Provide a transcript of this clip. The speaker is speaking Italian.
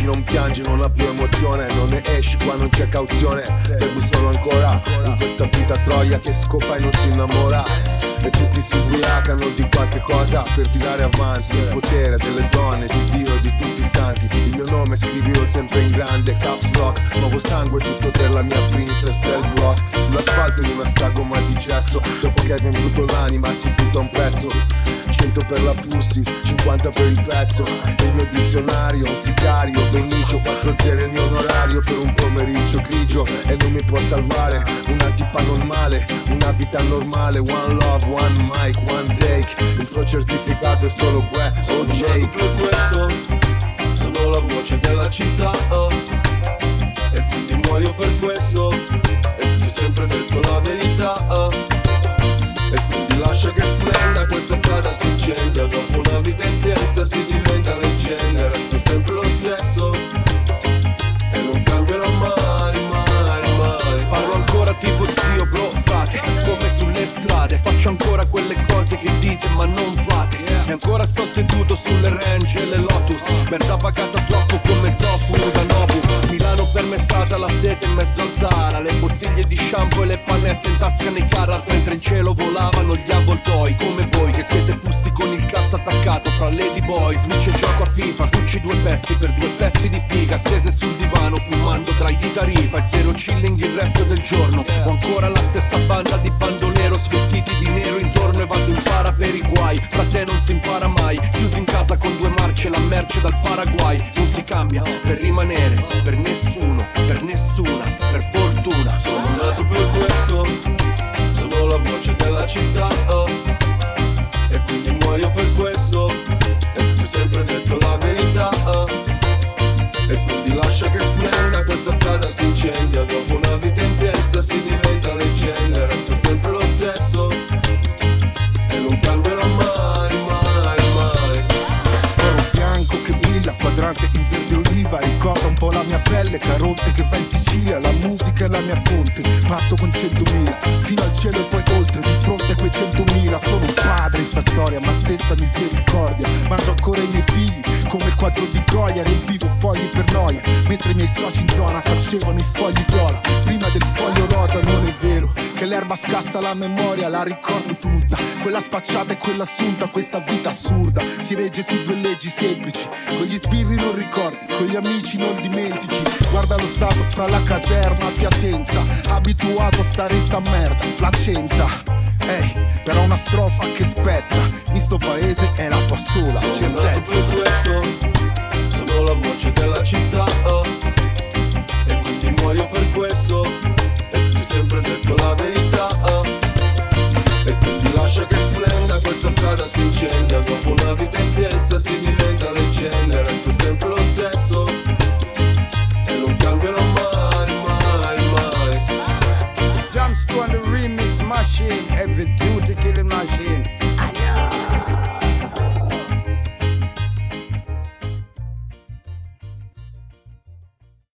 non piangi, non ha più emozione, non ne esci qua, non c'è cauzione. Bevo solo ancora in questa vita troia che scopa e non si innamora. E tutti si ubriacano di qualche cosa per tirare avanti il potere delle donne, di Dio e di tutti i santi. Il mio nome scrivilo sempre in grande, caps lock. Nuovo sangue, tutto per la mia princess del block. Sull'asfalto in una sagoma di gesso, dopo che hai venduto l'anima si butta un pezzo. 100 per la pussy, 50 per il pezzo. Il mio dizionario, un sicario, Benicio, 4 zero il mio onorario per un pomeriggio grigio. E non mi può salvare una tipa normale, una vita normale. One love, one mic, one take. Il flow certificato è solo questo, Jake. Per questo sono la voce della città, e quindi muoio per questo. E ti ho sempre detto la verità, e quindi lascia che splenda, questa strada si incendia. Dopo una vita intensa si diventa leggenda. Resto sempre lo stesso e non cambierò mai, mai, mai. Parlo ancora tipo zio, bro, frate, come sulle strade. Faccio ancora quelle cose che dite ma non fate. E ancora sto seduto sulle Range e le Lotus. Merda pagata troppo come il tofu da Nobu. Milano per me è stata la sete in mezzo al Sahara. Le bottiglie di shampoo e le pannette in tasca nei Carras. Mentre in cielo volavano gli avvoltoi. Come voi che siete pussi con il cazzo attaccato fra Lady Boy, Switch e gioco a FIFA. Gucci 2 pezzi per 2 pezzi di figa, stese sul divano fumando tra i di Tarifa. E 0 chilling il resto del giorno. Ho ancora la stessa banda di bandoleros vestiti di nero intorno. E vado in para per i guai, fra te non si impara mai. Chiusi in casa con 2 marce, la merce dal Paraguay. Non si cambia per rimanere, per nessuno, per nessuna, per fortuna. Sono nato per questo, sono la voce della città, e quindi muoio per questo. E ti ho sempre detto la verità, e quindi lascia che splenda, questa strada si incendia. Dopo una vita intensa si diventa leggenda. Resto sempre lo stesso e non cambierò mai, mai, mai. Oro bianco che brilla, quadrante in verde oliva. Ricorda un po' la mia pelle, Caronte che va in Sicilia. La musica è la mia fonte, parto con 100.000 fino al cielo e poi oltre. Di fronte a quei 100.000 sono un padre in sta storia, ma senza misericordia. Mangio ancora i miei figli come il quadro di Goya. Riempivo fogli per noia, mentre i miei soci in zona facevano i fogli viola. Prima del foglio rosa. Non è vero che l'erba scassa la memoria, la ricordo tutta, quella spacciata e quella assunta. Questa vita assurda si regge su 2 leggi semplici. Con gli sbirri non ricordi, con gli amici non dimentichi. Guarda lo stato fra la caserma a Piacenza, abituato a stare in sta merda, placenta. Ehi, però una strofa che spezza, in sto paese è la tua sola certezza. Sono nato per questo, sono la voce della città, e quindi muoio per questo. E ti ho sempre detto la verità, e quindi lascia che splenda, questa strada si incendia. Dopo una vita intensa si diventa leggenda. Resto sempre lo stesso e non cambierò mai, mai, mai. Jumps to on the remix machine, every tune